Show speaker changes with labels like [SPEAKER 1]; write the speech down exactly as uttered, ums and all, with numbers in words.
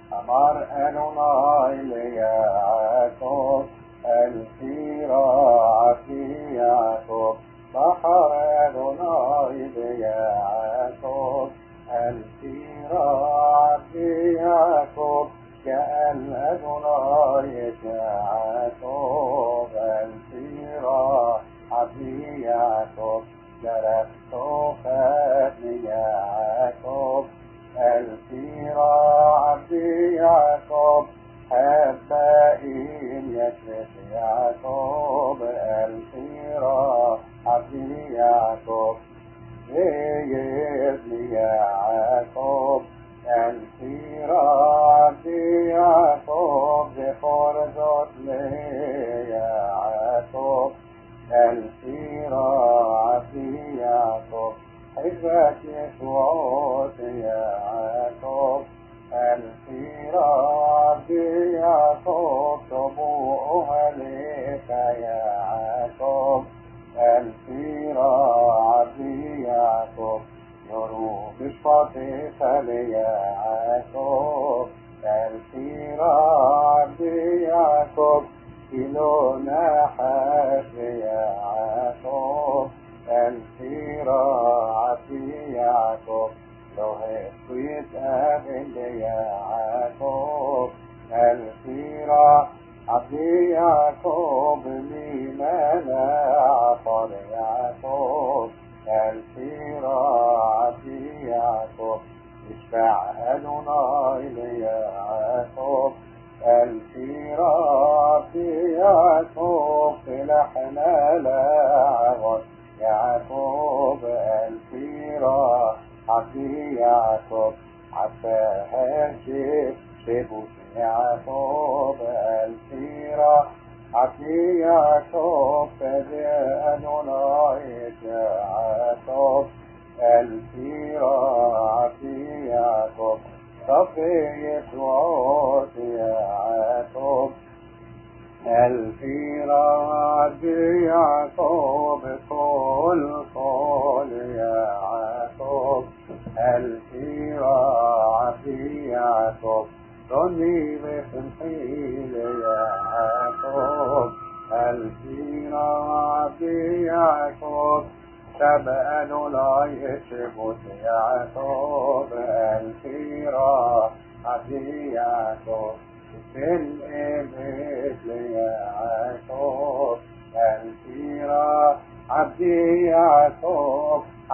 [SPEAKER 1] אמר אדוני ליעקב, אל תירא יעקב, בחר אדוני ביעקב, אל תירא יעקב, جعل أدوناي يعقوب، أل تيرى عبدي يعقوب، جرحت خدني يعقوب، أل تيرى عبدي يعقوب، حبائي يشرف يعقوب، أل تيرى عبدي يعقوب، يبني يعقوب، أل تيرى عبدي يعقوب، ذكر ذات لي يعقوب، أل تيرى عبدي يعقوب، حبك يسوع يعقوب، أل تيرى عبدي يعقوب، طبوعها لك يعقوب، أل تيرى عبدي يعقوب، يروح بشفاطك ليعقوب، أل تيرى عبدي يعقوب، كيلو نحاس يعقوب، أل تيرى عبدي يعقوب، لو هسويت أبن يعقوب، أل تيرى عبدي يعقوب، لما لا عطر يعقوب، أل تيرى عبدي يعقوب، اشفع أدوناي ليعقوب، أل تيرى عبدي يعقوب، لحنا لعغر يعقوب، أل تيرى عبدي يعقوب، عفا هاشف شبوت يعقوب، أل تيرى عبدي يعقوب، فجاء أدوناي يعقوب، أل تيرى عبدي يعقوب، صفي يسوع يعقوب، أل تيرى عبدي يعقوب، كل كل يعقوب، أل تيرى عبدي يعقوب، ظني بسمحي ليعقوب، أل تيرى عبدي يعقوب، شبع أدوناي يشبوت يعقوب، أل تيرى عبدي يعقوب، في الإبت ليعقوب، أل تيرى عبدي يعقوب،